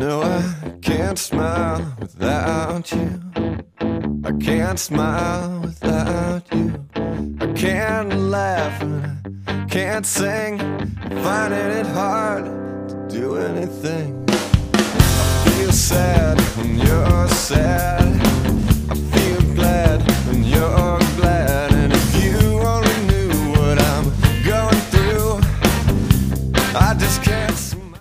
No, I can't smile without you. I can't smile without you. I can't laugh and I can't sing. I'm finding it hard to do anything. I feel sad when you're sad.